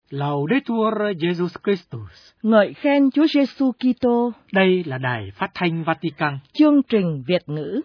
Laudetur Jesus Christus. Ngợi khen Chúa Giêsu Kitô. Đây là Đài Phát thanh Vatican. Chương trình Việt ngữ.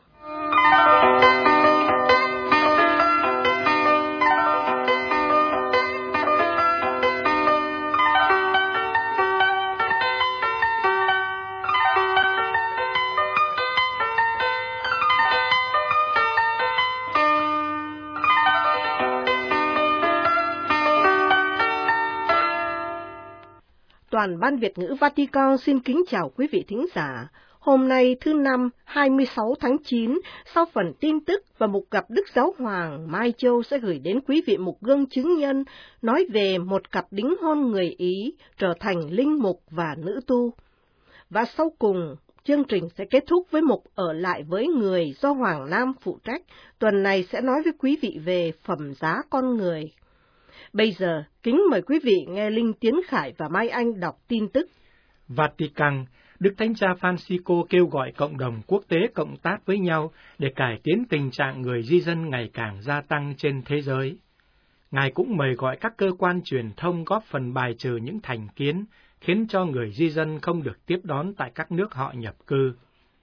Toàn ban Việt ngữ Vatican xin kính chào quý vị thính giả. Hôm nay thứ Năm 26 tháng 9, sau phần tin tức và mục gặp Đức Giáo Hoàng, Mai Châu sẽ gửi đến quý vị một gương chứng nhân nói về một cặp đính hôn người Ý trở thành linh mục và nữ tu. Và sau cùng, chương trình sẽ kết thúc với mục ở lại với người do Hoàng Nam phụ trách. Tuần này sẽ nói với quý vị về phẩm giá con người. Bây giờ, kính mời quý vị nghe Linh Tiến Khải và Mai Anh đọc tin tức. Vatican, Đức Thánh Cha Francisco kêu gọi cộng đồng quốc tế cộng tác với nhau để cải tiến tình trạng người di dân ngày càng gia tăng trên thế giới. Ngài cũng mời gọi các cơ quan truyền thông góp phần bài trừ những thành kiến, khiến cho người di dân không được tiếp đón tại các nước họ nhập cư.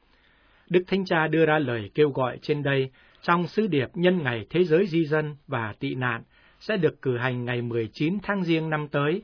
Đức Thánh Cha đưa ra lời kêu gọi trên đây trong sứ điệp nhân ngày Thế giới di dân và tị nạn, sẽ được cử hành ngày 19 tháng Giêng năm tới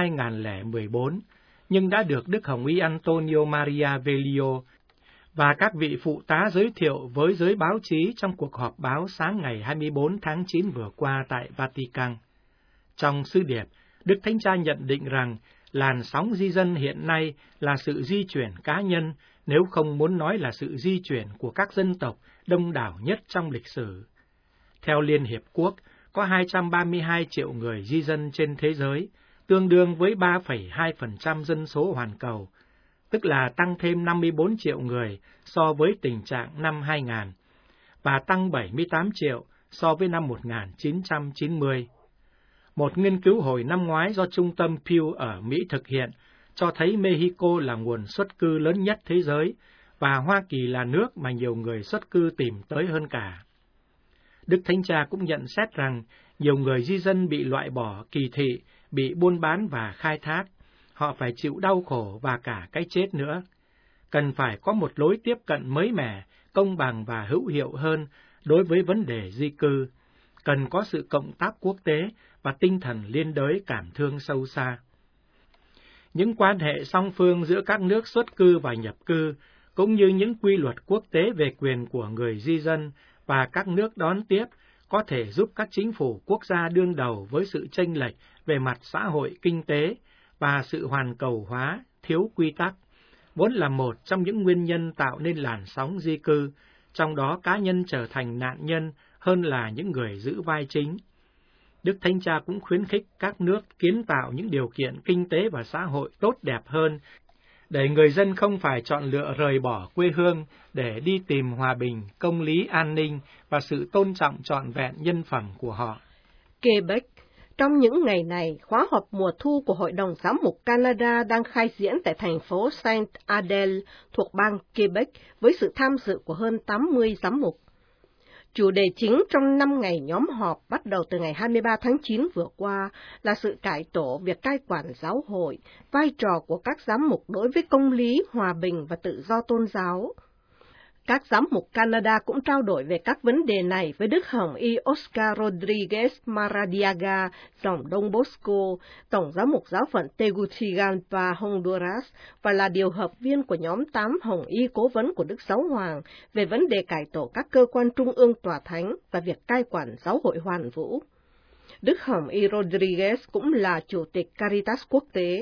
2014, nhưng đã được Đức Hồng Y Antonio Maria Velio và các vị phụ tá giới thiệu với giới báo chí trong cuộc họp báo sáng ngày 24 tháng 9 vừa qua tại Vatican. Trong sứ điệp, Đức Thánh Cha nhận định rằng làn sóng di dân hiện nay là sự di chuyển cá nhân, nếu không muốn nói là sự di chuyển của các dân tộc đông đảo nhất trong lịch sử. Theo Liên Hiệp Quốc, có 232 triệu người di dân trên thế giới, tương đương với 3,2% dân số hoàn cầu, tức là tăng thêm 54 triệu người so với tình trạng năm 2000, và tăng 78 triệu so với năm 1990. Một nghiên cứu hồi năm ngoái do Trung tâm Pew ở Mỹ thực hiện cho thấy Mexico là nguồn xuất cư lớn nhất thế giới, và Hoa Kỳ là nước mà nhiều người xuất cư tìm tới hơn cả. Đức Thánh Cha cũng nhận xét rằng nhiều người di dân bị loại bỏ, kỳ thị, bị buôn bán và khai thác. Họ phải chịu đau khổ và cả cái chết nữa. Cần phải có một lối tiếp cận mới mẻ, công bằng và hữu hiệu hơn đối với vấn đề di cư. Cần có sự cộng tác quốc tế và tinh thần liên đới cảm thương sâu xa. Những quan hệ song phương giữa các nước xuất cư và nhập cư, cũng như những quy luật quốc tế về quyền của người di dân và các nước đón tiếp, có thể giúp các chính phủ quốc gia đương đầu với sự chênh lệch về mặt xã hội kinh tế và sự hoàn cầu hóa, thiếu quy tắc, vốn là một trong những nguyên nhân tạo nên làn sóng di cư, trong đó cá nhân trở thành nạn nhân hơn là những người giữ vai chính. Đức Thánh Cha cũng khuyến khích các nước kiến tạo những điều kiện kinh tế và xã hội tốt đẹp hơn, để người dân không phải chọn lựa rời bỏ quê hương để đi tìm hòa bình, công lý, an ninh và sự tôn trọng trọn vẹn nhân phẩm của họ. Quebec. Trong những ngày này, khóa họp mùa thu của Hội đồng Giám mục Canada đang khai diễn tại thành phố Saint-Adèle thuộc bang Quebec với sự tham dự của hơn 80 giám mục. Chủ đề chính trong 5 ngày nhóm họp bắt đầu từ ngày 23 tháng 9 vừa qua là sự cải tổ việc cai quản giáo hội, vai trò của các giám mục đối với công lý, hòa bình và tự do tôn giáo. Các giám mục Canada cũng trao đổi về các vấn đề này với Đức Hồng Y Oscar Rodriguez Maradiaga, dòng Đông Bosco, Tổng giám mục giáo phận Tegucigalpa, Honduras, và là điều hợp viên của nhóm 8 Hồng Y cố vấn của Đức Giáo Hoàng về vấn đề cải tổ các cơ quan trung ương tòa thánh và việc cai quản giáo hội hoàn vũ. Đức Hồng Y Rodriguez cũng là Chủ tịch Caritas Quốc tế.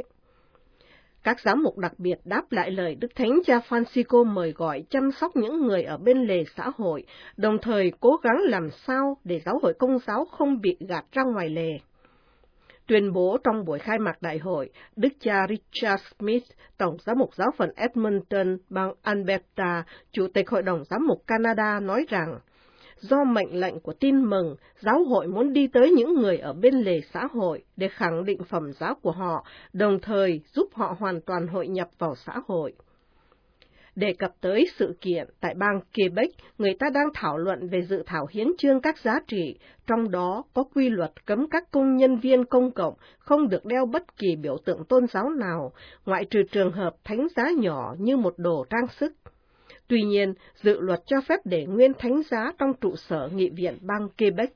Các giám mục đặc biệt đáp lại lời Đức Thánh Cha Francisco mời gọi chăm sóc những người ở bên lề xã hội, đồng thời cố gắng làm sao để giáo hội Công giáo không bị gạt ra ngoài lề. Tuyên bố trong buổi khai mạc đại hội, Đức cha Richard Smith, Tổng giám mục giáo phận Edmonton, bang Alberta, Chủ tịch Hội đồng Giám mục Canada nói rằng, do mệnh lệnh của tin mừng, giáo hội muốn đi tới những người ở bên lề xã hội để khẳng định phẩm giá của họ, đồng thời giúp họ hoàn toàn hội nhập vào xã hội. Đề cập tới sự kiện tại bang Quebec, người ta đang thảo luận về dự thảo hiến chương các giá trị, trong đó có quy luật cấm các công nhân viên công cộng không được đeo bất kỳ biểu tượng tôn giáo nào, ngoại trừ trường hợp thánh giá nhỏ như một đồ trang sức. Tuy nhiên, dự luật cho phép để nguyên thánh giá trong trụ sở nghị viện bang Quebec.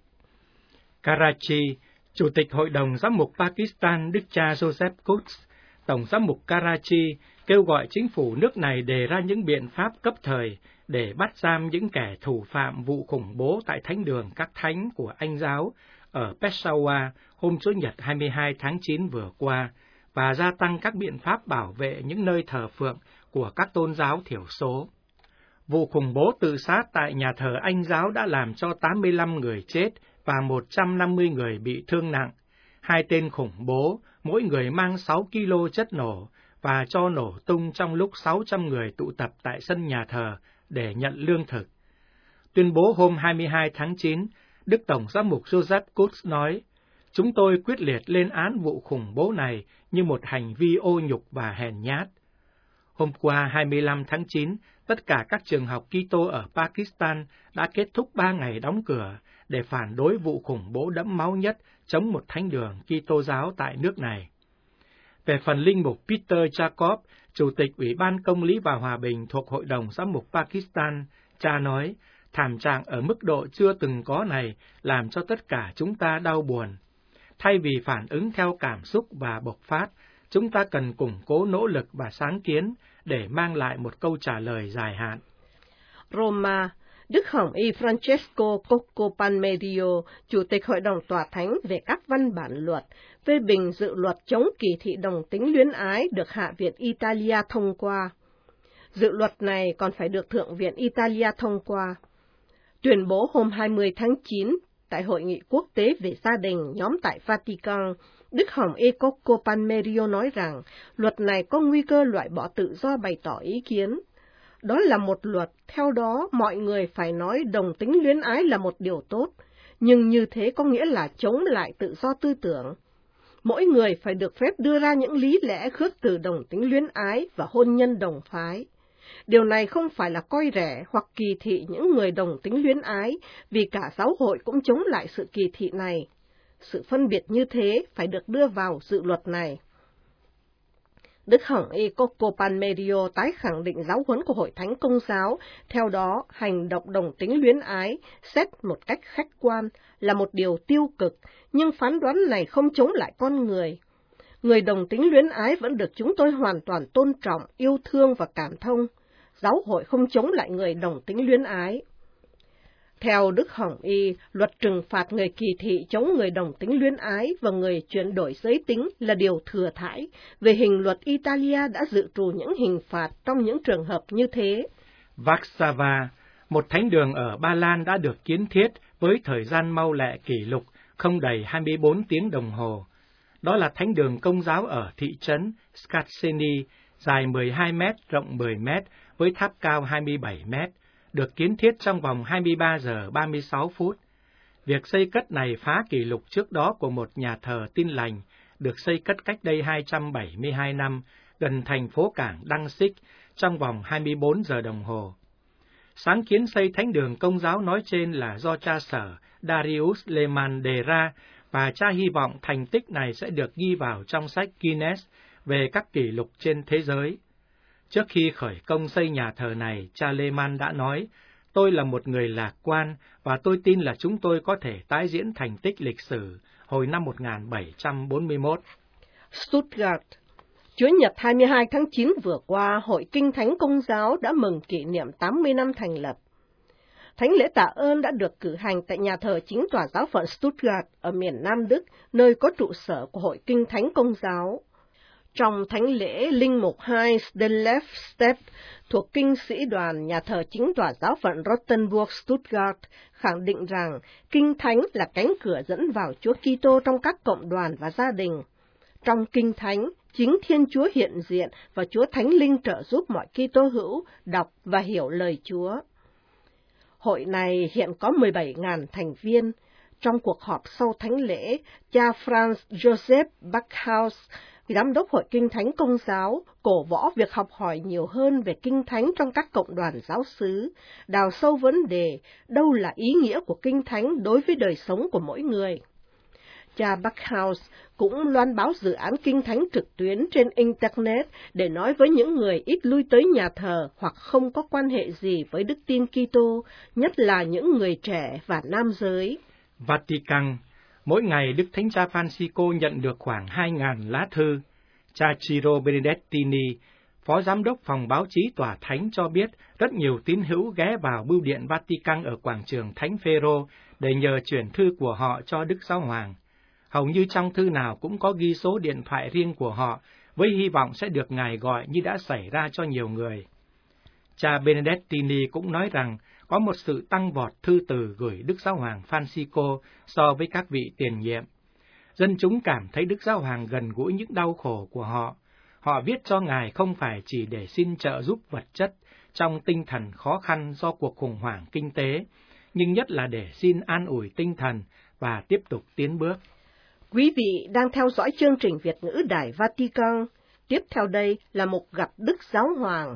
Karachi, Chủ tịch Hội đồng Giám mục Pakistan Đức cha Joseph Coates, Tổng giám mục Karachi, kêu gọi chính phủ nước này đề ra những biện pháp cấp thời để bắt giam những kẻ thủ phạm vụ khủng bố tại thánh đường các thánh của Anh giáo ở Peshawar hôm Chủ nhật 22 tháng 9 vừa qua, và gia tăng các biện pháp bảo vệ những nơi thờ phượng của các tôn giáo thiểu số. Vụ khủng bố tự sát tại nhà thờ Anh giáo đã làm cho 85 người chết và 150 người bị thương nặng. Hai tên khủng bố, mỗi người mang 6 kg chất nổ, và cho nổ tung trong lúc 600 người tụ tập tại sân nhà thờ để nhận lương thực. Tuyên bố hôm 22 tháng 9, Đức Tổng giám mục Joseph Coates nói, "Chúng tôi quyết liệt lên án vụ khủng bố này như một hành vi ô nhục và hèn nhát." Hôm qua 25 tháng 9, tất cả các trường học Kitô ở Pakistan đã kết thúc 3 ngày đóng cửa để phản đối vụ khủng bố đẫm máu nhất chống một thánh đường Kitô giáo tại nước này. Về phần linh mục Peter Jacob, Chủ tịch Ủy ban Công lý và Hòa bình thuộc Hội đồng Giám mục Pakistan, cha nói, thảm trạng ở mức độ chưa từng có này làm cho tất cả chúng ta đau buồn. Thay vì phản ứng theo cảm xúc và bộc phát, chúng ta cần củng cố nỗ lực và sáng kiến để mang lại một câu trả lời dài hạn. Roma, Đức Hồng Y Francesco Cocco Palmerio, Chủ tịch Hội đồng Tòa Thánh về các văn bản luật, phê bình dự luật chống kỳ thị đồng tính luyến ái được Hạ viện Italia thông qua. Dự luật này còn phải được Thượng viện Italia thông qua. Tuyên bố hôm 20 tháng 9 tại Hội nghị quốc tế về gia đình nhóm tại Vatican, Đức Hồng Y Cocco Palmerio nói rằng luật này có nguy cơ loại bỏ tự do bày tỏ ý kiến. Đó là một luật, theo đó mọi người phải nói đồng tính luyến ái là một điều tốt, nhưng như thế có nghĩa là chống lại tự do tư tưởng. Mỗi người phải được phép đưa ra những lý lẽ khước từ đồng tính luyến ái và hôn nhân đồng phái. Điều này không phải là coi rẻ hoặc kỳ thị những người đồng tính luyến ái, vì cả giáo hội cũng chống lại sự kỳ thị này. Sự phân biệt như thế phải được đưa vào dự luật này. Đức Hồng Y Cocco Palmerio tái khẳng định giáo huấn của Hội Thánh Công giáo, theo đó hành động đồng tính luyến ái, xét một cách khách quan, là một điều tiêu cực, nhưng phán đoán này không chống lại con người. Người đồng tính luyến ái vẫn được chúng tôi hoàn toàn tôn trọng, yêu thương và cảm thông. Giáo hội không chống lại người đồng tính luyến ái. Theo Đức Hồng Y, luật trừng phạt người kỳ thị chống người đồng tính luyến ái và người chuyển đổi giới tính là điều thừa thãi. Về hình luật Italia đã dự trù những hình phạt trong những trường hợp như thế. Warsaw, một thánh đường ở Ba Lan đã được kiến thiết với thời gian mau lẹ kỷ lục không đầy 24 tiếng đồng hồ. Đó là thánh đường Công giáo ở thị trấn Skatseny, dài 12 mét, rộng 10 mét, với tháp cao 27 mét, được kiến thiết trong vòng 23 giờ 36 phút. Việc xây cất này phá kỷ lục trước đó của một nhà thờ Tin lành, được xây cất cách đây 272 năm, gần thành phố cảng Danzig, trong vòng 24 giờ đồng hồ. Sáng kiến xây thánh đường Công giáo nói trên là do cha sở Darius Lehmann đề ra, và cha hy vọng thành tích này sẽ được ghi vào trong sách Guinness về các kỷ lục trên thế giới. Trước khi khởi công xây nhà thờ này, cha Lehmann đã nói, "Tôi là một người lạc quan, và tôi tin là chúng tôi có thể tái diễn thành tích lịch sử hồi năm 1741. Stuttgart, Chủ nhật 22 tháng 9 vừa qua, Hội Kinh Thánh Công giáo đã mừng kỷ niệm 80 năm thành lập. Thánh lễ tạ ơn đã được cử hành tại nhà thờ chính tòa giáo phận Stuttgart ở miền Nam Đức, nơi có trụ sở của Hội Kinh Thánh Công giáo. Trong thánh lễ, linh mục Heinz Delefstedt thuộc kinh sĩ đoàn nhà thờ chính tòa giáo phận Rottenburg Stuttgart khẳng định rằng Kinh Thánh là cánh cửa dẫn vào Chúa Kitô trong các cộng đoàn và gia đình. Trong Kinh Thánh, chính Thiên Chúa hiện diện và Chúa Thánh Linh trợ giúp mọi Kitô hữu đọc và hiểu lời Chúa. Hội này hiện có 17.000 thành viên. Trong cuộc họp sau thánh lễ, cha Franz Joseph Backhaus, Giám đốc Hội Kinh Thánh Công giáo cổ võ việc học hỏi nhiều hơn về Kinh Thánh trong các cộng đoàn giáo xứ, đào sâu vấn đề đâu là ý nghĩa của Kinh Thánh đối với đời sống của mỗi người. Cha Backhouse cũng loan báo dự án Kinh Thánh trực tuyến trên Internet để nói với những người ít lui tới nhà thờ hoặc không có quan hệ gì với đức tin Kitô, nhất là những người trẻ và nam giới. Vatican, mỗi ngày Đức Thánh Cha Francisco nhận được khoảng 2.000 lá thư. Cha Ciro Benedettini, Phó Giám đốc Phòng Báo chí Tòa Thánh cho biết rất nhiều tín hữu ghé vào bưu điện Vatican ở quảng trường Thánh Phêrô để nhờ chuyển thư của họ cho Đức Giáo Hoàng. Hầu như trong thư nào cũng có ghi số điện thoại riêng của họ, với hy vọng sẽ được Ngài gọi như đã xảy ra cho nhiều người. Cha Benedettini cũng nói rằng có một sự tăng vọt thư từ gửi Đức Giáo Hoàng Francisco so với các vị tiền nhiệm. Dân chúng cảm thấy Đức Giáo Hoàng gần gũi những đau khổ của họ. Họ viết cho Ngài không phải chỉ để xin trợ giúp vật chất trong tinh thần khó khăn do cuộc khủng hoảng kinh tế, nhưng nhất là để xin an ủi tinh thần và tiếp tục tiến bước. Quý vị đang theo dõi chương trình Việt ngữ Đài Vatican. Tiếp theo đây là một gặp Đức Giáo Hoàng.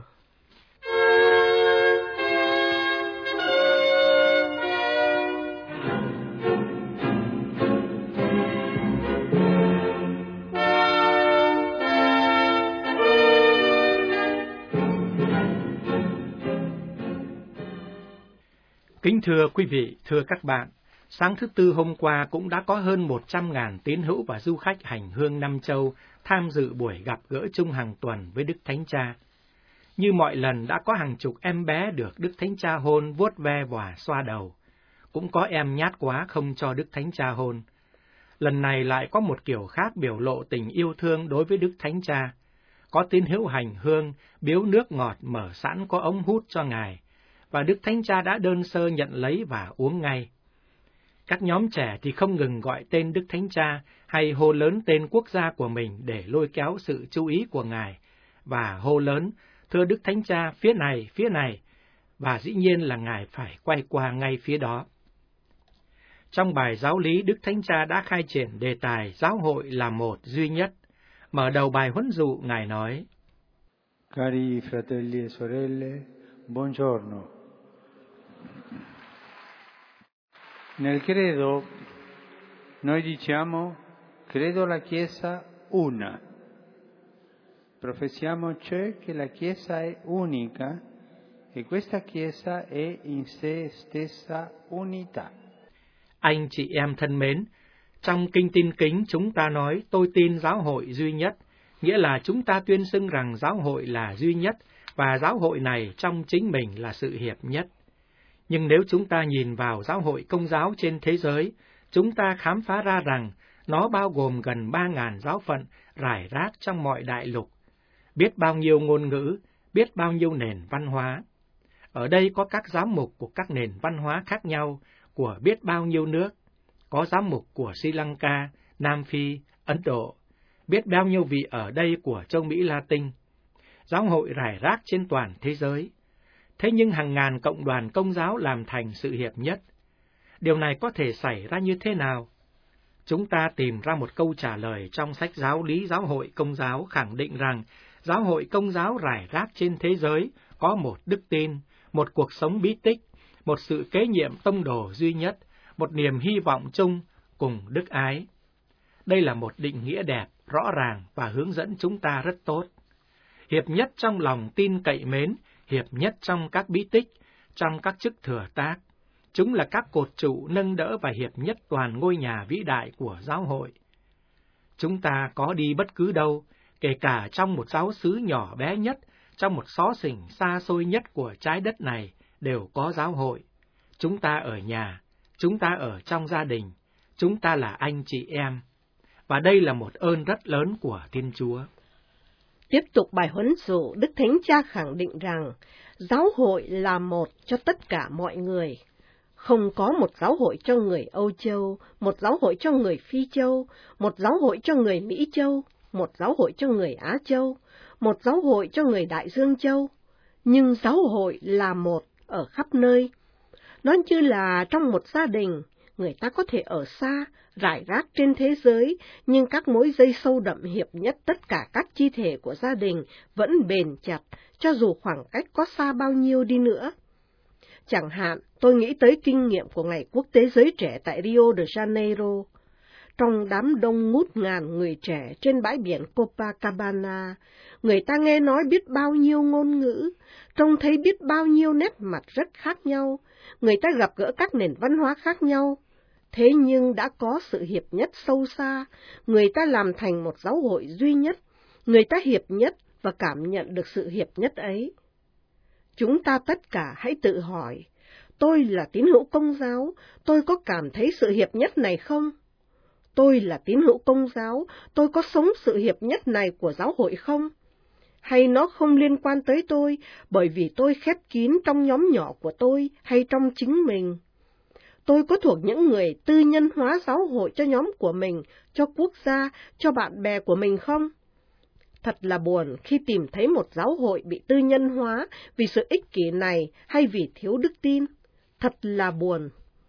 Kính thưa quý vị, thưa các bạn, sáng thứ Tư hôm qua cũng đã có hơn 100.000 tín hữu và du khách hành hương Năm Châu tham dự buổi gặp gỡ chung hàng tuần với Đức Thánh Cha. Như mọi lần đã có hàng chục em bé được Đức Thánh Cha hôn, vuốt ve và xoa đầu. Cũng có em nhát quá không cho Đức Thánh Cha hôn. Lần này lại có một kiểu khác biểu lộ tình yêu thương đối với Đức Thánh Cha. Có tín hữu hành hương, biếu nước ngọt mở sẵn có ống hút cho Ngài, và Đức Thánh Cha đã đơn sơ nhận lấy và uống ngay. Các nhóm trẻ thì không ngừng gọi tên Đức Thánh Cha hay hô lớn tên quốc gia của mình để lôi kéo sự chú ý của Ngài, và hô lớn, thưa Đức Thánh Cha, phía này, và dĩ nhiên là Ngài phải quay qua ngay phía đó. Trong bài giáo lý, Đức Thánh Cha đã khai triển đề tài giáo hội là một duy nhất. Mở đầu bài huấn dụ, Ngài nói: Cari fratelli e sorelle, buongiorno. Nel credo, noi diciamo, credo la Chiesa una. Professiamo cioè che la Chiesa è unica e questa Chiesa è in se stessa unità. Anh chị em thân mến, trong kinh tin kính chúng ta nói tôi tin giáo hội duy nhất, nghĩa là chúng ta tuyên xưng rằng giáo hội là duy nhất và giáo hội này trong chính mình là sự hiệp nhất. Nhưng nếu chúng ta nhìn vào giáo hội Công giáo trên thế giới, chúng ta khám phá ra rằng nó bao gồm gần 3.000 giáo phận rải rác trong mọi đại lục, biết bao nhiêu ngôn ngữ, biết bao nhiêu nền văn hóa. Ở đây có các giám mục của các nền văn hóa khác nhau, của biết bao nhiêu nước, có giám mục của Sri Lanka, Nam Phi, Ấn Độ, biết bao nhiêu vị ở đây của châu Mỹ Latin. Giáo hội rải rác trên toàn thế giới. Thế nhưng hàng ngàn cộng đoàn Công giáo làm thành sự hiệp nhất. Điều này có thể xảy ra như thế nào? Chúng ta tìm ra một câu trả lời trong sách giáo lý Giáo hội Công giáo khẳng định rằng Giáo hội Công giáo rải rác trên thế giới có một đức tin, một cuộc sống bí tích, một sự kế nhiệm tông đồ duy nhất, một niềm hy vọng chung cùng đức ái. Đây là một định nghĩa đẹp, rõ ràng và hướng dẫn chúng ta rất tốt. Hiệp nhất trong lòng tin cậy mến, hiệp nhất trong các bí tích, trong các chức thừa tác. Chúng là các cột trụ nâng đỡ và hiệp nhất toàn ngôi nhà vĩ đại của giáo hội. Chúng ta có đi bất cứ đâu, kể cả trong một giáo xứ nhỏ bé nhất, trong một xó xỉnh xa xôi nhất của trái đất này, đều có giáo hội. Chúng ta ở nhà, chúng ta ở trong gia đình, chúng ta là anh chị em. Và đây là một ơn rất lớn của Thiên Chúa. Tiếp tục bài huấn dụ, Đức Thánh Cha khẳng định rằng giáo hội là một cho tất cả mọi người. Không có một giáo hội cho người Âu Châu, một giáo hội cho người Phi Châu, một giáo hội cho người Mỹ Châu, một giáo hội cho người Á Châu, một giáo hội cho người Đại Dương Châu. Nhưng giáo hội là một ở khắp nơi. Nó như là trong một gia đình, người ta có thể ở xa rải rác trên thế giới, nhưng các mối dây sâu đậm hiệp nhất tất cả các chi thể của gia đình vẫn bền chặt, cho dù khoảng cách có xa bao nhiêu đi nữa. Chẳng hạn, tôi nghĩ tới kinh nghiệm của Ngày Quốc tế Giới Trẻ tại Rio de Janeiro. Trong đám đông ngút ngàn người trẻ trên bãi biển Copacabana, người ta nghe nói biết bao nhiêu ngôn ngữ, trông thấy biết bao nhiêu nét mặt rất khác nhau, người ta gặp gỡ các nền văn hóa khác nhau. Thế nhưng đã có sự hiệp nhất sâu xa, người ta làm thành một giáo hội duy nhất, người ta hiệp nhất và cảm nhận được sự hiệp nhất ấy. Chúng ta tất cả hãy tự hỏi, tôi là tín hữu Công giáo, tôi có cảm thấy sự hiệp nhất này không? Tôi là tín hữu Công giáo, tôi có sống sự hiệp nhất này của giáo hội không? Hay nó không liên quan tới tôi bởi vì tôi khép kín trong nhóm nhỏ của tôi hay trong chính mình? Tôi có thuộc những người tư nhân hóa giáo hội cho nhóm của mình, cho quốc gia, cho bạn bè của mình không? Thật là buồn khi tìm thấy một giáo hội bị tư nhân hóa vì sự ích kỷ này hay vì thiếu đức tin. Thật là buồn.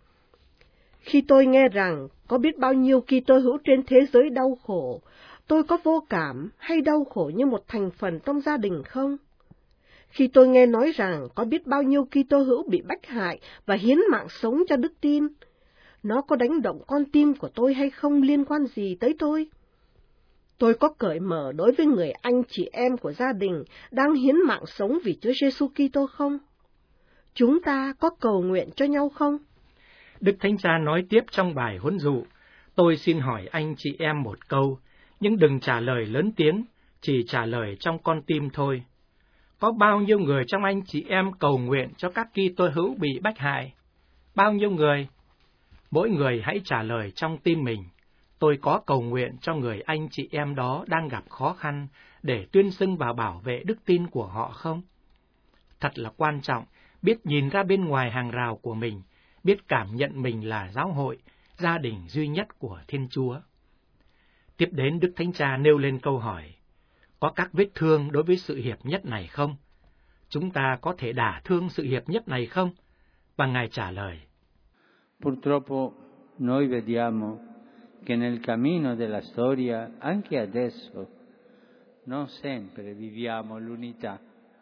Khi tôi nghe rằng có biết bao nhiêu Kitô hữu trên thế giới đau khổ, tôi có vô cảm hay đau khổ như một thành phần trong gia đình không? Khi tôi nghe nói rằng có biết bao nhiêu Kitô hữu bị bách hại và hiến mạng sống cho đức tin, nó có đánh động con tim của tôi hay không liên quan gì tới tôi? Tôi có cởi mở đối với người anh chị em của gia đình đang hiến mạng sống vì Chúa Giêsu Kitô không? Chúng ta có cầu nguyện cho nhau không? Đức Thánh Cha nói tiếp trong bài huấn dụ, tôi xin hỏi anh chị em một câu, nhưng đừng trả lời lớn tiếng, chỉ trả lời trong con tim thôi. Có bao nhiêu người trong anh chị em cầu nguyện cho các Kitô hữu bị bách hại? Bao nhiêu người? Mỗi người hãy trả lời trong tim mình, tôi có cầu nguyện cho người anh chị em đó đang gặp khó khăn để tuyên xưng và bảo vệ đức tin của họ không? Thật là quan trọng, biết nhìn ra bên ngoài hàng rào của mình, biết cảm nhận mình là giáo hội, gia đình duy nhất của Thiên Chúa. Tiếp đến Đức Thánh Cha nêu lên câu hỏi, có các vết thương đối với sự hiệp nhất này không? Chúng ta có thể đả thương sự hiệp nhất này không? Và Ngài trả lời, Purtroppo noi vediamo che nel cammino della storia, anche adesso, non sempre viviamo l'unità.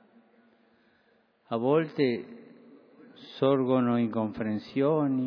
A volte sorgono incomprensioni.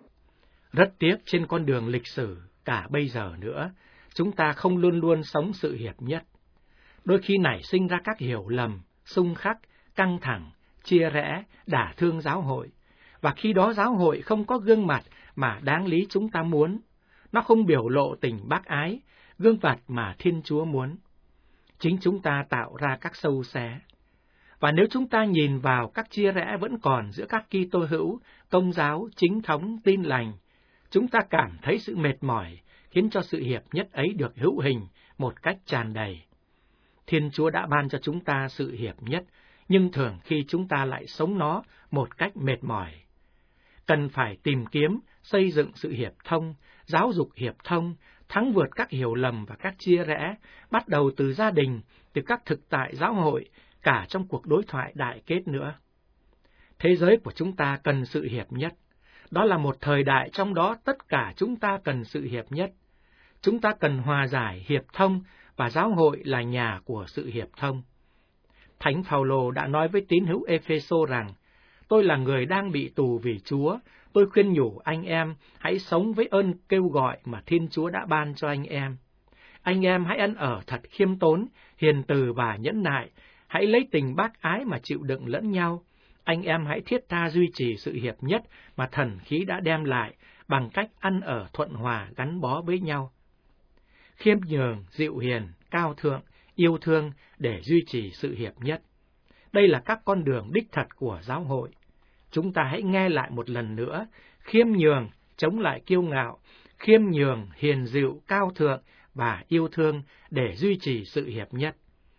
rất tiếc trên con đường lịch sử, cả bây giờ nữa, chúng ta không luôn luôn sống sự hiệp nhất. Đôi khi nảy sinh ra các hiểu lầm, xung khắc, căng thẳng, chia rẽ, đả thương giáo hội. Và khi đó giáo hội không có gương mặt mà đáng lý chúng ta muốn. Nó không biểu lộ tình bác ái, gương mặt mà Thiên Chúa muốn. Chính chúng ta tạo ra các sâu xé. Và nếu chúng ta nhìn vào các chia rẽ vẫn còn giữa các Kitô hữu, Công giáo, chính thống, tin lành, chúng ta cảm thấy sự mệt mỏi, khiến cho sự hiệp nhất ấy được hữu hình một cách tràn đầy. Thiên Chúa đã ban cho chúng ta sự hiệp nhất, nhưng thường khi chúng ta lại sống nó một cách mệt mỏi. Cần phải tìm kiếm, xây dựng sự hiệp thông, giáo dục hiệp thông, thắng vượt các hiểu lầm và các chia rẽ, bắt đầu từ gia đình, từ các thực tại giáo hội, cả trong cuộc đối thoại đại kết nữa. Thế giới của chúng ta cần sự hiệp nhất. Đó là một thời đại trong đó tất cả chúng ta cần sự hiệp nhất. Chúng ta cần hòa giải, hiệp thông, và giáo hội là nhà của sự hiệp thông. Thánh Phaolô đã nói với tín hữu Ê-phê-sô rằng, tôi là người đang bị tù vì Chúa, tôi khuyên nhủ anh em hãy sống với ơn kêu gọi mà Thiên Chúa đã ban cho anh em. Anh em hãy ăn ở thật khiêm tốn, hiền từ và nhẫn nại, hãy lấy tình bác ái mà chịu đựng lẫn nhau. Anh em hãy thiết tha duy trì sự hiệp nhất mà thần khí đã đem lại bằng cách ăn ở thuận hòa gắn bó với nhau. Khiêm nhường, dịu hiền, cao thượng, yêu thương để duy trì sự hiệp nhất. Đây là các con đường đích thật của giáo hội. Chúng ta hãy nghe lại một lần nữa, khiêm nhường, chống lại kiêu ngạo, khiêm nhường, hiền dịu, cao thượng và yêu thương để duy trì sự hiệp nhất.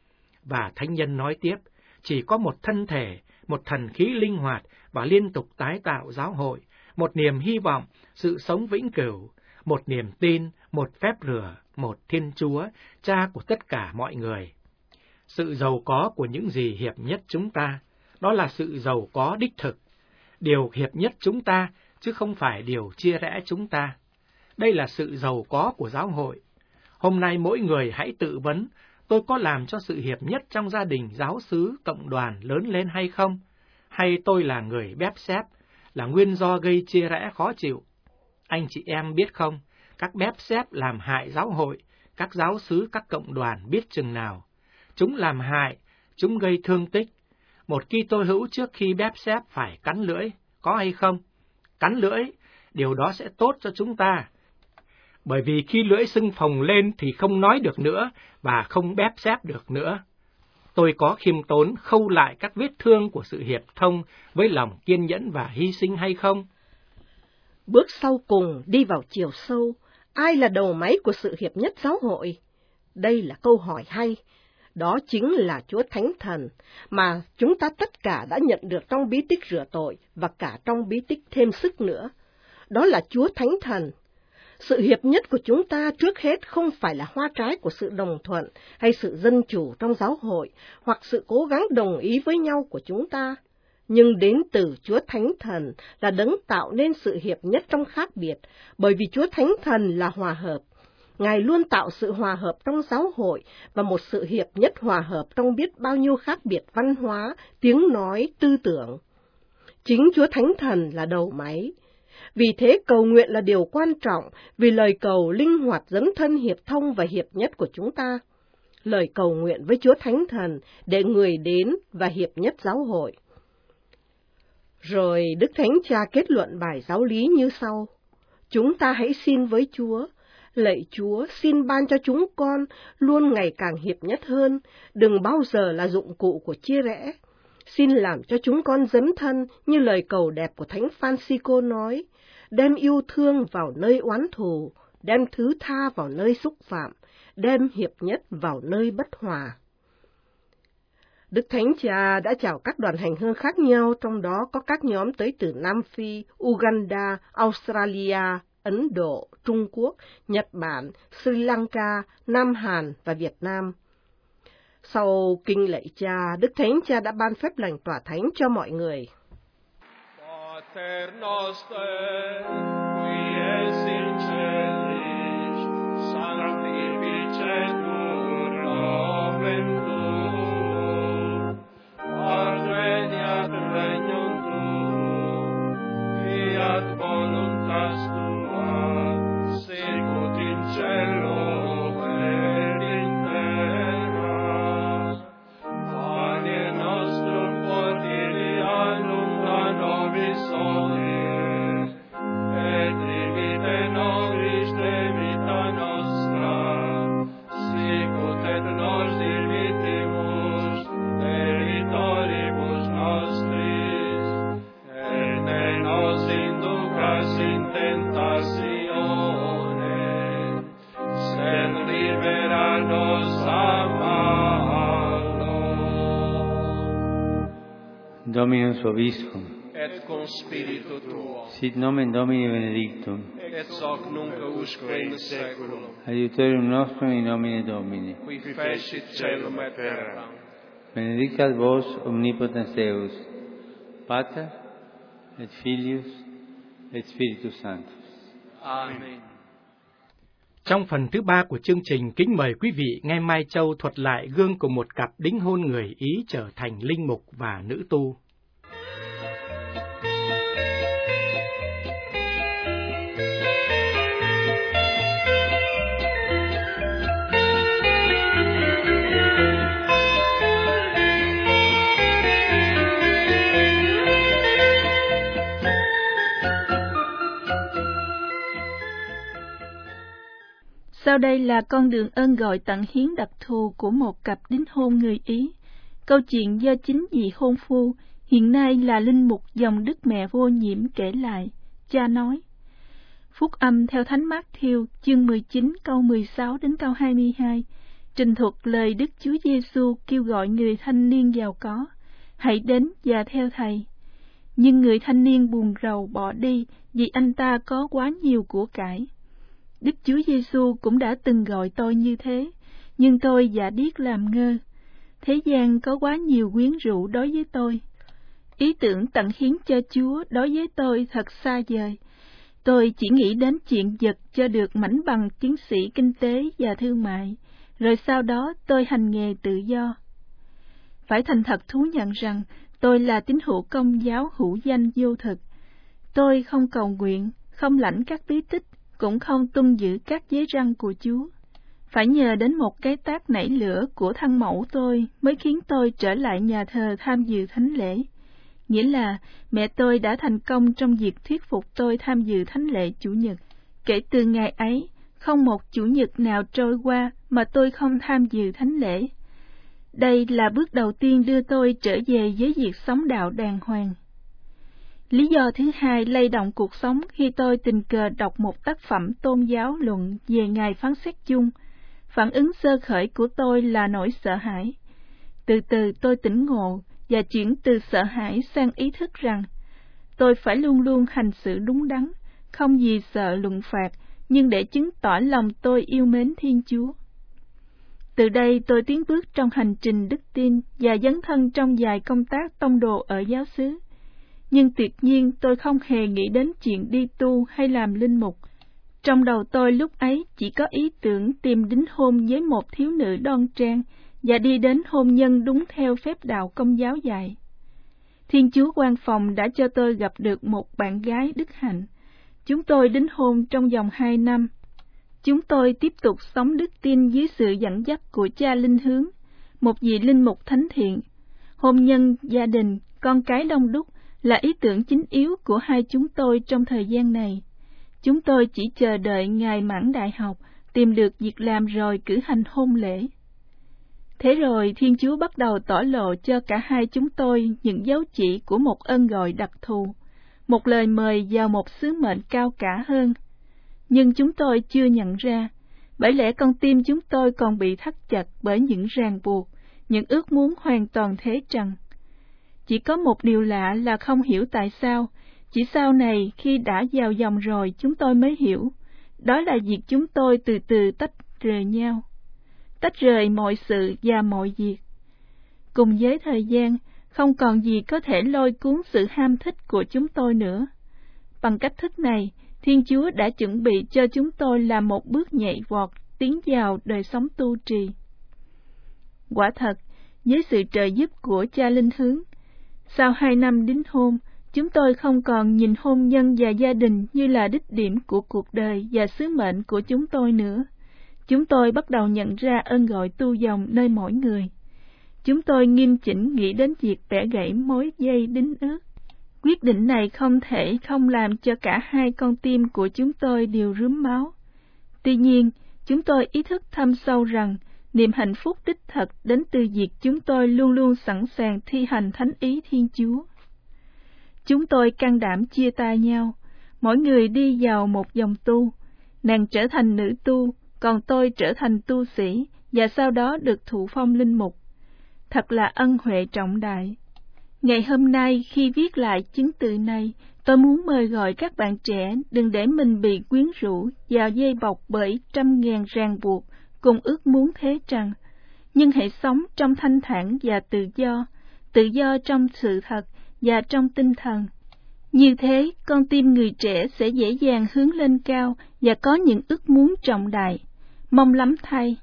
Và Thánh Nhân nói tiếp, chỉ có một thân thể, một thần khí linh hoạt và liên tục tái tạo giáo hội, một niềm hy vọng, sự sống vĩnh cửu, một niềm tin, một phép rửa, một Thiên Chúa, Cha của tất cả mọi người. Sự giàu có của những gì hiệp nhất chúng ta, đó là sự giàu có đích thực. Điều hiệp nhất chúng ta, chứ không phải điều chia rẽ chúng ta. Đây là sự giàu có của giáo hội. Hôm nay mỗi người hãy tự vấn, tôi có làm cho sự hiệp nhất trong gia đình, giáo xứ, cộng đoàn lớn lên hay không? Hay tôi là người bép xép, là nguyên do gây chia rẽ khó chịu? Anh chị em biết không, các bép xép làm hại giáo hội, các giáo xứ, các cộng đoàn biết chừng nào. Chúng làm hại, chúng gây thương tích. Một Kitô hữu trước khi bép xép phải cắn lưỡi, có hay không? Cắn lưỡi, điều đó sẽ tốt cho chúng ta. Bởi vì khi lưỡi sưng phồng lên thì không nói được nữa và không bép xép được nữa. Tôi có khiêm tốn khâu lại các vết thương của sự hiệp thông với lòng kiên nhẫn và hy sinh hay không? Bước sau cùng đi vào chiều sâu, ai là đầu máy của sự hiệp nhất giáo hội? Đây là câu hỏi hay. Đó chính là Chúa Thánh Thần, mà chúng ta tất cả đã nhận được trong bí tích rửa tội và cả trong bí tích thêm sức nữa. Đó là Chúa Thánh Thần. Sự hiệp nhất của chúng ta trước hết không phải là hoa trái của sự đồng thuận hay sự dân chủ trong giáo hội, hoặc sự cố gắng đồng ý với nhau của chúng ta, nhưng đến từ Chúa Thánh Thần là đấng tạo nên sự hiệp nhất trong khác biệt, bởi vì Chúa Thánh Thần là hòa hợp. Ngài luôn tạo sự hòa hợp trong giáo hội và một sự hiệp nhất hòa hợp trong biết bao nhiêu khác biệt văn hóa, tiếng nói, tư tưởng. Chính Chúa Thánh Thần là đầu máy. Vì thế cầu nguyện là điều quan trọng, vì lời cầu linh hoạt dấn thân hiệp thông và hiệp nhất của chúng ta. Lời cầu nguyện với Chúa Thánh Thần để người đến và hiệp nhất giáo hội. Rồi Đức Thánh Cha kết luận bài giáo lý như sau: Chúng ta hãy xin với Chúa, lạy Chúa xin ban cho chúng con luôn ngày càng hiệp nhất hơn, đừng bao giờ là dụng cụ của chia rẽ. Xin làm cho chúng con dấn thân như lời cầu đẹp của Thánh Francisco nói, đem yêu thương vào nơi oán thù, đem thứ tha vào nơi xúc phạm, đem hiệp nhất vào nơi bất hòa. Đức Thánh Cha đã chào các đoàn hành hương khác nhau, trong đó có các nhóm tới từ Nam Phi, Uganda, Australia, Ấn Độ, Trung Quốc, Nhật Bản, Sri Lanka, Nam Hàn và Việt Nam. Sau kinh lạy Cha, Đức Thánh Cha đã ban phép lành tỏa thánh cho mọi người. Pater noster, qui es in celis, sanctificetur nomen tuum, adveniat regnum tuum, fiat voluntas tua, sicut in cielo et in terra. Pane nostrum quotidianum da nobis hodie, et dimitte nobis debita nostra, sicut et nos dimittimus debitoribus nostris, et ne nos inducas in tentatione, sed libera nos a malo. Dominus vobiscum. Et cum spiritu tuo. Sit nomen Domini benedictum. Et hoc nunc usque in saeculum. Aiutorium nostrum in nomine Domini. Qui fecit caelum et terram. Benedicat vos omnipotens Deus, Pater et Filius et Spiritus Sanctus. Amen. Trong phần thứ 3 của chương trình, kính mời quý vị nghe Mai Châu thuật lại gương của một cặp đính hôn người Ý trở thành linh mục và nữ tu. Sau đây là con đường ơn gọi tặng hiến đặc thù của một cặp đính hôn người Ý. Câu chuyện do chính vị hôn phu, hiện nay là linh mục dòng Đức Mẹ Vô Nhiễm kể lại. Cha nói, Phúc âm theo Thánh Mát-thiêu, chương 19 câu 16 đến câu 22, trình thuật lời Đức Chúa Giêsu kêu gọi người thanh niên giàu có, hãy đến và theo Thầy. Nhưng người thanh niên buồn rầu bỏ đi vì anh ta có quá nhiều của cải. Đức Chúa Giêsu cũng đã từng gọi tôi như thế, nhưng tôi giả điếc làm ngơ. Thế gian có quá nhiều quyến rũ đối với tôi. Ý tưởng tặng hiến cho Chúa đối với tôi thật xa vời. Tôi chỉ nghĩ đến chuyện giật cho được mảnh bằng tiến sĩ kinh tế và thương mại, rồi sau đó tôi hành nghề tự do. Phải thành thật thú nhận rằng tôi là tín hữu Công giáo hữu danh vô thực. Tôi không cầu nguyện, không lãnh các bí tích, cũng không tuân giữ các giới răn của Chúa. Phải nhờ đến một cái tát nảy lửa của thân mẫu tôi mới khiến tôi trở lại nhà thờ tham dự thánh lễ. Nghĩa là mẹ tôi đã thành công trong việc thuyết phục tôi tham dự thánh lễ Chủ nhật. Kể từ ngày ấy, không một Chủ nhật nào trôi qua mà tôi không tham dự thánh lễ. Đây là bước đầu tiên đưa tôi trở về với việc sống đạo đàng hoàng. Lý do thứ hai lay động cuộc sống khi tôi tình cờ đọc một tác phẩm tôn giáo luận về ngày phán xét chung. Phản ứng sơ khởi của tôi là nỗi sợ hãi. Từ từ tôi tỉnh ngộ và chuyển từ sợ hãi sang ý thức rằng tôi phải luôn luôn hành xử đúng đắn, không vì sợ luận phạt, nhưng để chứng tỏ lòng tôi yêu mến Thiên Chúa. Từ đây tôi tiến bước trong hành trình đức tin và dấn thân trong vài công tác tông đồ ở giáo xứ. Nhưng tuyệt nhiên tôi không hề nghĩ đến chuyện đi tu hay làm linh mục. Trong đầu tôi lúc ấy chỉ có ý tưởng tìm đính hôn với một thiếu nữ đoan trang và đi đến hôn nhân đúng theo phép đạo Công giáo dạy. Thiên Chúa quan phòng đã cho tôi gặp được một bạn gái đức hạnh. Chúng tôi đính hôn trong vòng 2 năm. Chúng tôi tiếp tục sống đức tin dưới sự dẫn dắt của cha linh hướng, một vị linh mục thánh thiện. Hôn nhân, gia đình, con cái đông đúc là ý tưởng chính yếu của hai chúng tôi trong thời gian này. Chúng tôi chỉ chờ đợi ngày mãn đại học, tìm được việc làm rồi cử hành hôn lễ. Thế rồi Thiên Chúa bắt đầu tỏ lộ cho cả hai chúng tôi những dấu chỉ của một ơn gọi đặc thù, một lời mời vào một sứ mệnh cao cả hơn. Nhưng chúng tôi chưa nhận ra, bởi lẽ con tim chúng tôi còn bị thắt chặt bởi những ràng buộc, những ước muốn hoàn toàn thế trần. Chỉ có một điều lạ là không hiểu tại sao, chỉ sau này khi đã vào dòng rồi chúng tôi mới hiểu, đó là việc chúng tôi từ từ tách rời nhau, tách rời mọi sự và mọi việc. Cùng với thời gian, không còn gì có thể lôi cuốn sự ham thích của chúng tôi nữa. Bằng cách thức này, Thiên Chúa đã chuẩn bị cho chúng tôi làm một bước nhảy vọt tiến vào đời sống tu trì. Quả thật, với sự trợ giúp của cha linh hướng, sau 2 năm đính hôn, chúng tôi không còn nhìn hôn nhân và gia đình như là đích điểm của cuộc đời và sứ mệnh của chúng tôi nữa. Chúng tôi bắt đầu nhận ra ơn gọi tu dòng nơi mỗi người. Chúng tôi nghiêm chỉnh nghĩ đến việc bẻ gãy mối dây đính ước. Quyết định này không thể không làm cho cả hai con tim của chúng tôi đều rướm máu. Tuy nhiên, chúng tôi ý thức thâm sâu rằng niềm hạnh phúc đích thực đến từ việc chúng tôi luôn luôn sẵn sàng thi hành thánh ý Thiên Chúa. Chúng tôi can đảm chia tay nhau, mỗi người đi vào một dòng tu. Nàng trở thành nữ tu, còn tôi trở thành tu sĩ, và sau đó được thụ phong linh mục. Thật là ân huệ trọng đại. Ngày hôm nay khi viết lại chứng từ này, tôi muốn mời gọi các bạn trẻ đừng để mình bị quyến rũ vào dây bọc bởi 100.000 ràng buộc cùng ước muốn thế trần, nhưng hãy sống trong thanh thản và tự do trong sự thật và trong tinh thần. Như thế, con tim người trẻ sẽ dễ dàng hướng lên cao và có những ước muốn trọng đại. Mong lắm thay.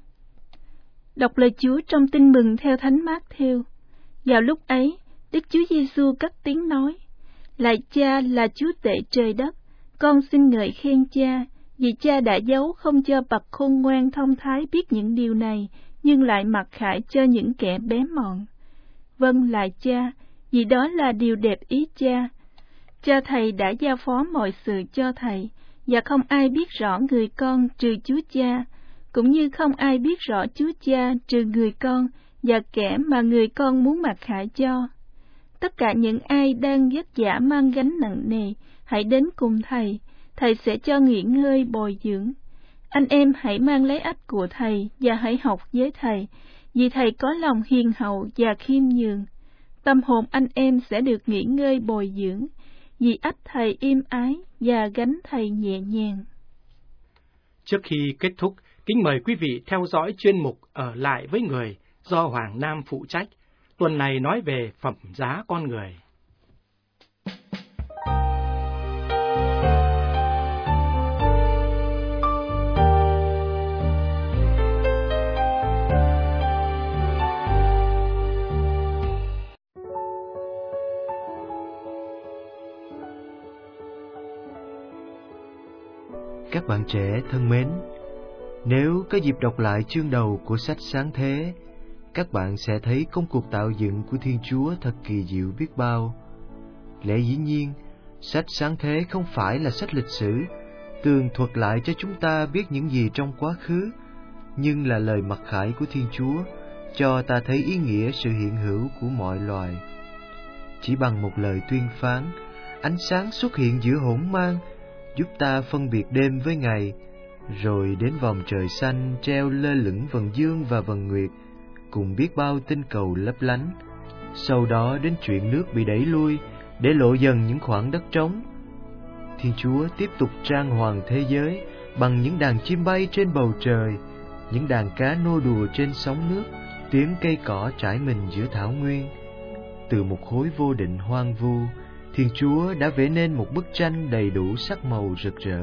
Đọc lời Chúa trong Tin mừng theo Thánh Mát-thêu. Vào lúc ấy, Đức Chúa Giêsu cất tiếng nói: Lạy Cha là Chúa tể trời đất, con xin ngợi khen Cha, vì Cha đã giấu không cho bậc khôn ngoan thông thái biết những điều này, nhưng lại mặc khải cho những kẻ bé mọn. Vâng, lạy Cha, vì đó là điều đẹp ý Cha. Cha Thầy đã giao phó mọi sự cho Thầy, và không ai biết rõ người con trừ Chúa Cha, cũng như không ai biết rõ Chúa Cha trừ người con và kẻ mà người con muốn mặc khải cho. Tất cả những ai đang vất vả mang gánh nặng nề, hãy đến cùng Thầy, Thầy sẽ cho nghỉ ngơi bồi dưỡng. Anh em hãy mang lấy ách của Thầy và hãy học với Thầy, vì Thầy có lòng hiền hậu và khiêm nhường. Tâm hồn anh em sẽ được nghỉ ngơi bồi dưỡng, vì ách Thầy êm ái và gánh Thầy nhẹ nhàng. Trước khi kết thúc, kính mời quý vị theo dõi chuyên mục Ở lại với người do Hoàng Nam phụ trách. Tuần này nói về phẩm giá con người. bạn trẻ thân mến, nếu có dịp đọc lại chương đầu của sách Sáng Thế, các bạn sẽ thấy công cuộc tạo dựng của Thiên Chúa thật kỳ diệu biết bao. Lẽ dĩ nhiên, sách Sáng Thế không phải là sách lịch sử, tường thuật lại cho chúng ta biết những gì trong quá khứ, nhưng là lời mặc khải của Thiên Chúa, cho ta thấy ý nghĩa sự hiện hữu của mọi loài. Chỉ bằng một lời tuyên phán, ánh sáng xuất hiện giữa hỗn mang, giúp ta phân biệt đêm với ngày, rồi đến vòng trời xanh treo lơ lửng vầng dương và vầng nguyệt, cùng biết bao tinh cầu lấp lánh. Sau đó đến chuyện nước bị đẩy lui, để lộ dần những khoảng đất trống. Thiên Chúa tiếp tục trang hoàng thế giới bằng những đàn chim bay trên bầu trời, những đàn cá nô đùa trên sóng nước, tiếng cây cỏ trải mình giữa thảo nguyên. Từ một khối vô định hoang vu, Thiên Chúa đã vẽ nên một bức tranh đầy đủ sắc màu rực rỡ.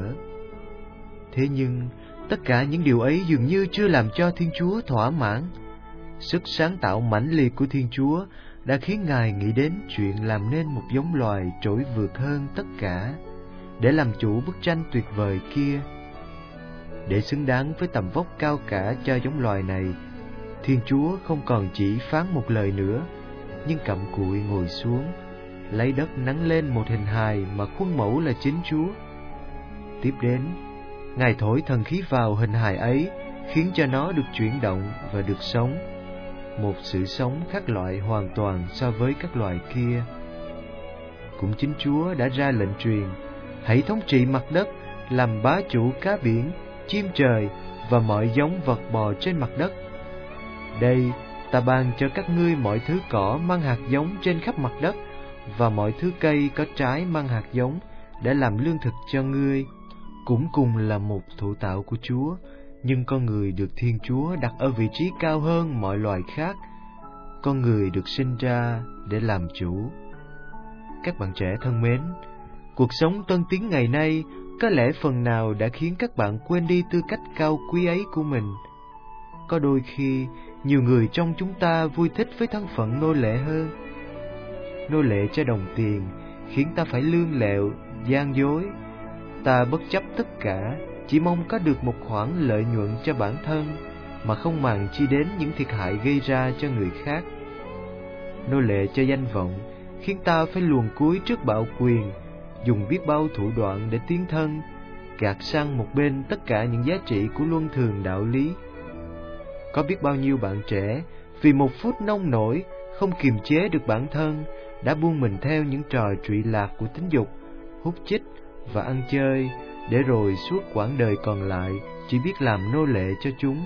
Thế nhưng, tất cả những điều ấy dường như chưa làm cho Thiên Chúa thỏa mãn. Sức sáng tạo mãnh liệt của Thiên Chúa đã khiến Ngài nghĩ đến chuyện làm nên một giống loài trỗi vượt hơn tất cả, để làm chủ bức tranh tuyệt vời kia. Để xứng đáng với tầm vóc cao cả cho giống loài này, Thiên Chúa không còn chỉ phán một lời nữa, nhưng cặm cụi ngồi xuống, lấy đất nắn lên một hình hài mà khuôn mẫu là chính Chúa. Tiếp đến, Ngài thổi thần khí vào hình hài ấy, khiến cho nó được chuyển động và được sống, một sự sống khác loại hoàn toàn so với các loài kia. Cũng chính Chúa đã ra lệnh truyền: hãy thống trị mặt đất, làm bá chủ cá biển, chim trời và mọi giống vật bò trên mặt đất. Đây, ta ban cho các ngươi mọi thứ cỏ mang hạt giống trên khắp mặt đất, và mọi thứ cây có trái mang hạt giống, để làm lương thực cho ngươi. Cũng cùng là một thụ tạo của Chúa, nhưng con người được Thiên Chúa đặt ở vị trí cao hơn mọi loài khác. Con người được sinh ra để làm chủ. Các bạn trẻ thân mến, cuộc sống tân tiến ngày nay có lẽ phần nào đã khiến các bạn quên đi tư cách cao quý ấy của mình. Có đôi khi, nhiều người trong chúng ta vui thích với thân phận nô lệ hơn. Nô lệ cho đồng tiền khiến ta phải lương lẹo, gian dối. Ta bất chấp tất cả, chỉ mong có được một khoản lợi nhuận cho bản thân, mà không màng chi đến những thiệt hại gây ra cho người khác. Nô lệ cho danh vọng khiến ta phải luồn cúi trước bạo quyền, dùng biết bao thủ đoạn để tiến thân, gạt sang một bên tất cả những giá trị của luân thường đạo lý. Có biết bao nhiêu bạn trẻ vì một phút nông nổi, không kiềm chế được bản thân, đã buông mình theo những trò trụy lạc của tính dục, hút chích và ăn chơi, để rồi suốt quãng đời còn lại chỉ biết làm nô lệ cho chúng.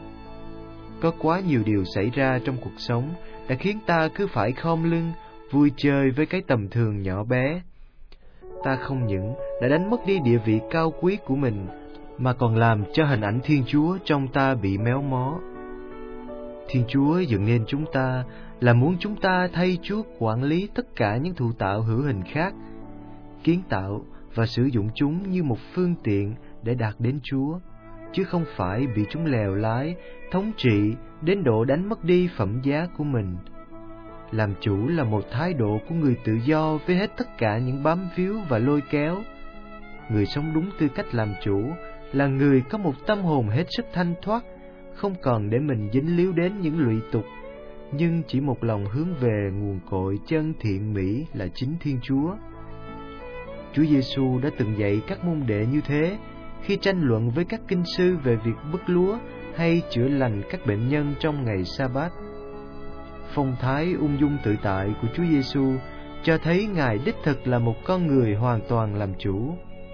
Có quá nhiều điều xảy ra trong cuộc sống đã khiến ta cứ phải khom lưng, vui chơi với cái tầm thường nhỏ bé. Ta không những đã đánh mất đi địa vị cao quý của mình, mà còn làm cho hình ảnh Thiên Chúa trong ta bị méo mó. Thiên Chúa dựng nên chúng ta là muốn chúng ta thay Chúa quản lý tất cả những thụ tạo hữu hình khác, kiến tạo và sử dụng chúng như một phương tiện để đạt đến Chúa, chứ không phải bị chúng lèo lái, thống trị đến độ đánh mất đi phẩm giá của mình. Làm chủ là một thái độ của người tự do với hết tất cả những bám víu và lôi kéo. Người sống đúng tư cách làm chủ là người có một tâm hồn hết sức thanh thoát, không còn để mình dính líu đến những lụy tục, nhưng chỉ một lòng hướng về nguồn cội chân thiện mỹ là chính Thiên Chúa. Chúa Giêsu đã từng dạy các môn đệ như thế khi tranh luận với các kinh sư về việc bứt lúa hay chữa lành các bệnh nhân trong ngày Sa-bát. Phong thái ung dung tự tại của Chúa Giêsu cho thấy Ngài đích thực là một con người hoàn toàn làm chủ.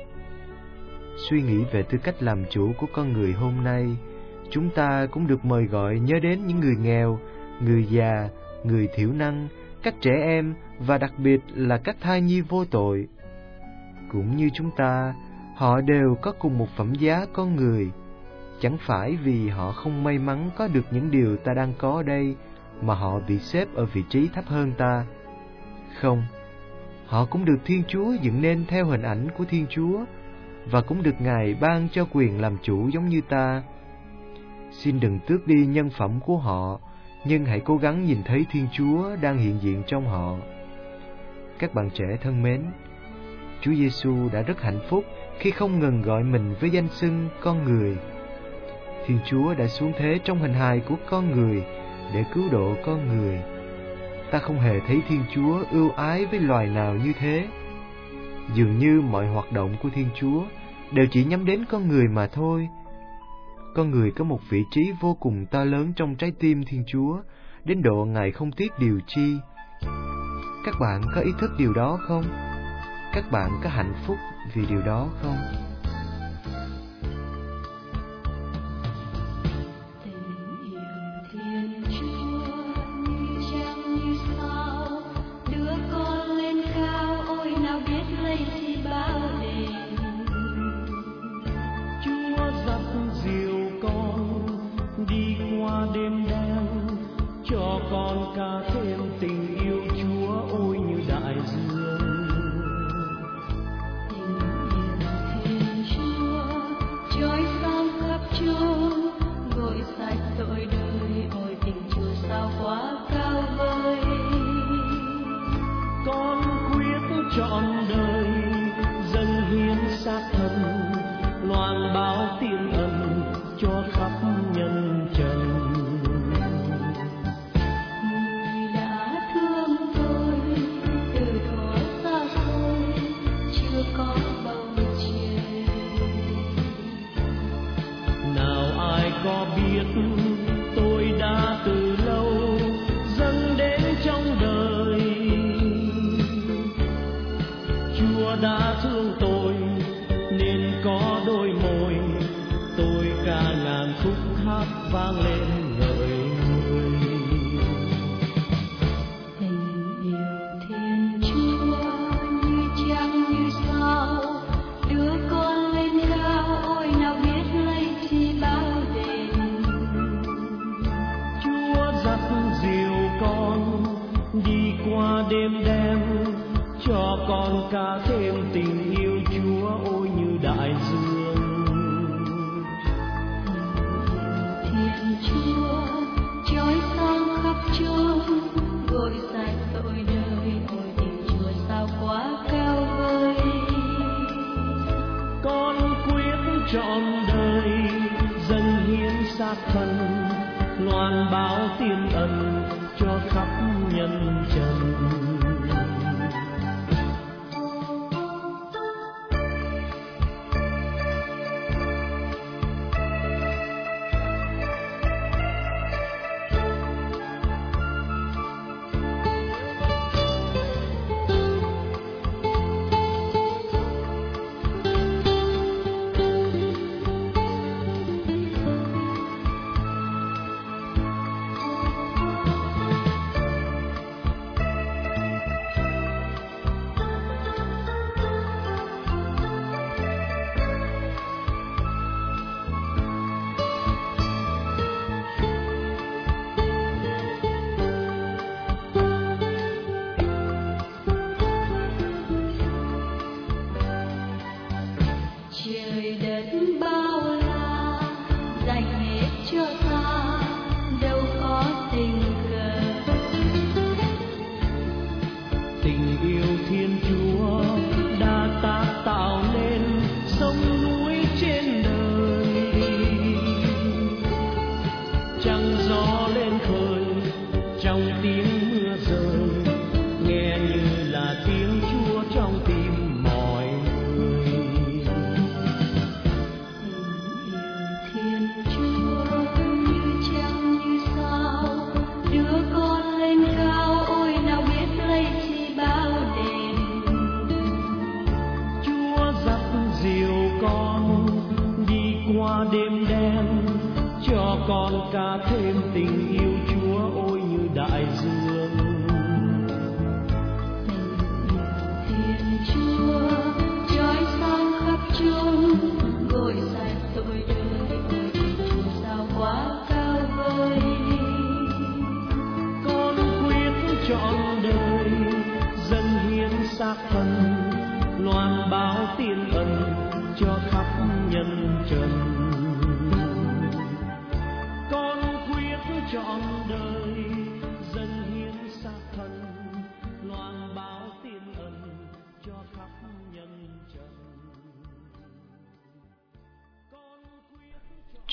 Suy nghĩ về tư cách làm chủ của con người hôm nay, chúng ta cũng được mời gọi nhớ đến những người nghèo, người già, người thiểu năng, các trẻ em và đặc biệt là các thai nhi vô tội. Cũng như chúng ta, họ đều có cùng một phẩm giá con người. Chẳng phải vì họ không may mắn có được những điều ta đang có đây mà họ bị xếp ở vị trí thấp hơn ta. Không, họ cũng được Thiên Chúa dựng nên theo hình ảnh của Thiên Chúa, và cũng được Ngài ban cho quyền làm chủ giống như ta. Xin đừng tước đi nhân phẩm của họ, nhưng hãy cố gắng nhìn thấy Thiên Chúa đang hiện diện trong họ. Các bạn trẻ thân mến, Chúa Giêsu đã rất hạnh phúc khi không ngừng gọi mình với danh xưng con người. Thiên Chúa đã xuống thế trong hình hài của con người để cứu độ con người. Ta không hề thấy Thiên Chúa ưu ái với loài nào như thế. Dường như mọi hoạt động của Thiên Chúa đều chỉ nhắm đến con người mà thôi. Con người có một vị trí vô cùng to lớn trong trái tim Thiên Chúa, đến độ Ngài không tiếc điều chi. Các bạn có ý thức điều đó không? Các bạn có hạnh phúc vì điều đó không?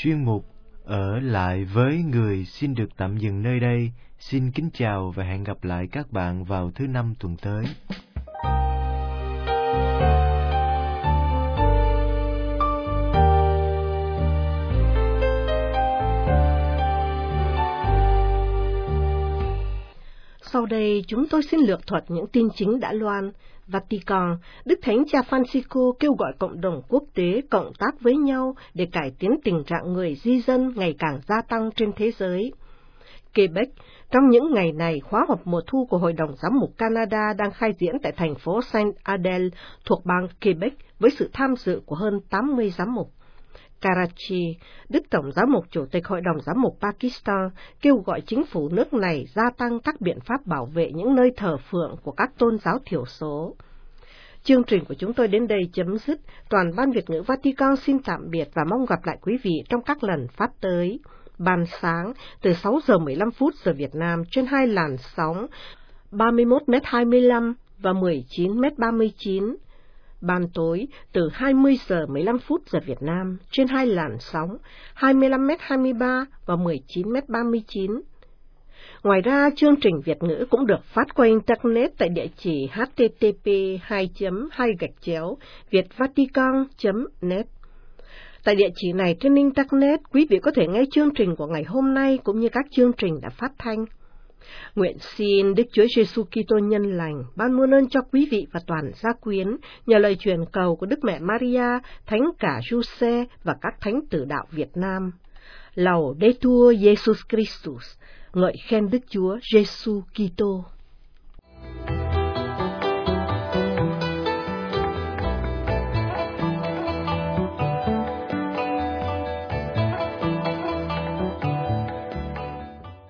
chuyên mục Ở lại với người xin được tạm dừng nơi đây. Xin kính chào và hẹn gặp lại các bạn vào thứ Năm tuần tới. Sau đây chúng tôi xin lược thuật những tin chính đã loan. Vatican, Đức Thánh Cha Francisco kêu gọi cộng đồng quốc tế cộng tác với nhau để cải tiến tình trạng người di dân ngày càng gia tăng trên thế giới. Quebec, trong những ngày này, khóa họp mùa thu của Hội đồng Giám mục Canada đang khai diễn tại thành phố Saint-Adèle thuộc bang Quebec với sự tham dự của hơn 80 giám mục. Karachi, Đức Tổng Giám mục Chủ tịch Hội đồng Giám mục Pakistan kêu gọi chính phủ nước này gia tăng các biện pháp bảo vệ những nơi thờ phượng của các tôn giáo thiểu số. Chương trình của chúng tôi đến đây chấm dứt. Toàn ban Việt ngữ Vatican xin tạm biệt và mong gặp lại quý vị trong các lần phát tới. Ban sáng từ 6 giờ 15 phút giờ Việt Nam trên 2 làn sóng 31m25 và 19m39. Ban tối từ 20 giờ 15 phút giờ Việt Nam trên 2 làn sóng 25m23 và 19m39. Ngoài ra, chương trình Việt ngữ cũng được phát qua Internet tại địa chỉ http://vietvatican.net. Tại địa chỉ này trên Internet, quý vị có thể nghe chương trình của ngày hôm nay cũng như các chương trình đã phát thanh. Nguyện xin Đức Chúa Giêsu Kitô nhân lành ban muôn ơn cho quý vị và toàn gia quyến nhờ lời truyền cầu của Đức Mẹ Maria, Thánh cả Giuse và các thánh tử đạo Việt Nam. Laudetur Jesus Christus, ngợi khen Đức Chúa Giêsu Kitô.